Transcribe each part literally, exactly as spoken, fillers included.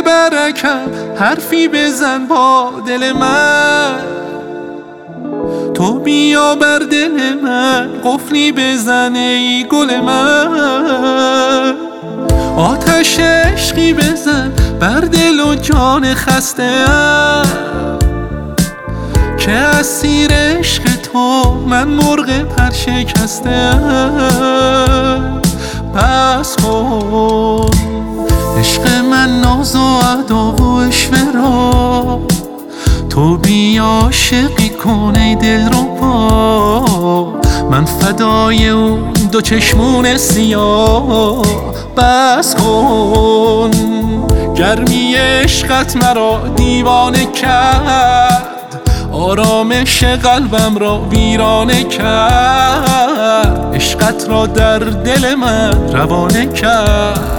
برکم حرفی بزن با دل من، تو بیا بر دل من قفلی بزن ای گل من، آتش عشقی بزن بر دل و جان خسته ام، که اسیر عشق تو من مرغ پر شکسته ام. بس کن عشق من ناز و ادا و اشوه را، تو بیا عاشقی کن ای دلربا، من فدای اون دو چشمون سیاه. بس کن گرمی عشقت مرا دیوانه کرد، آرامش قلبم را ویرانه کرد، عشقت را در دل من روانه کرد.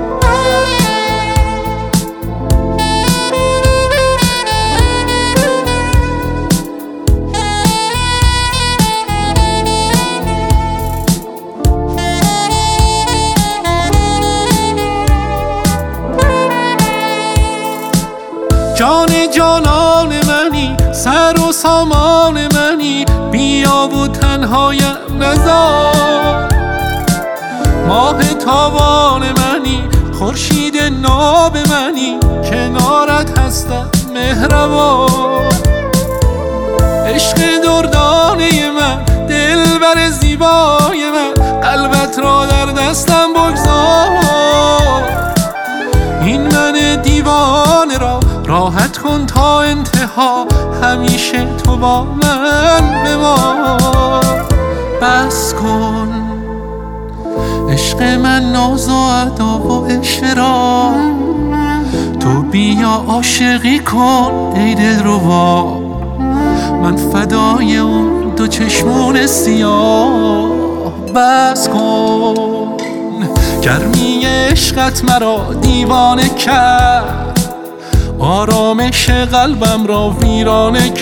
جان جانان منی، سر و سامان منی، بیا و تنهایم نذار، ماه تابان منی، خورشید ناب منی، کنارت هستم مهربان. عشق دردانه من، دلبر زیبای من، قلبت را در دستم بگذار، این من دیوانه را راحت کن تا انتها، همیشه تو با من بمان. بس کن عشق من ناز و ادا و عشوه را، تو بیا عاشقی کن ای دلربا، من فدای اون دو چشمون سیاه. بس کن گرمی عشقت مرا دیوانه کرد، آرامش قلبم را ویرانه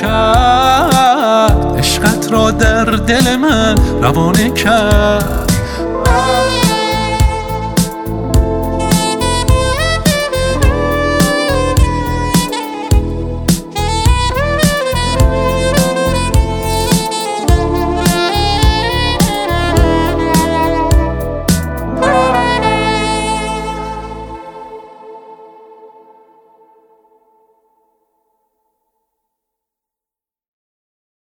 کرد، عشقت را در دل من روانه کرد.